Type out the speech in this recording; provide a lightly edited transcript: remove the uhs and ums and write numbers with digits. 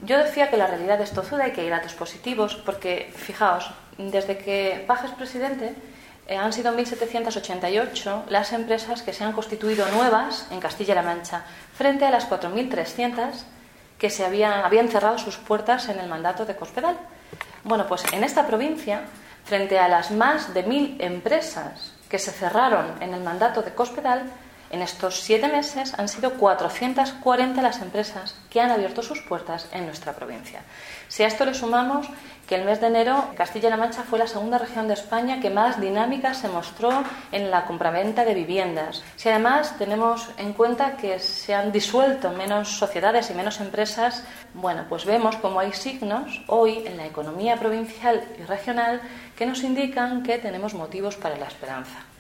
Yo decía que la realidad es tozuda y que hay datos positivos, porque, fijaos, desde que Paje es presidente, han sido 1.788 las empresas que se han constituido nuevas en Castilla-La Mancha, frente a las 4.300 que habían cerrado sus puertas en el mandato de Cospedal. Bueno, pues en esta provincia, frente a las más de 1.000 empresas que se cerraron en el mandato de Cospedal, en estos 7 meses han sido 440 las empresas que han abierto sus puertas en nuestra provincia. Si a esto le sumamos que el mes de enero Castilla-La Mancha fue la segunda región de España que más dinámica se mostró en la compraventa de viviendas. Si además tenemos en cuenta que se han disuelto menos sociedades y menos empresas, bueno, pues vemos como hay signos hoy en la economía provincial y regional que nos indican que tenemos motivos para la esperanza.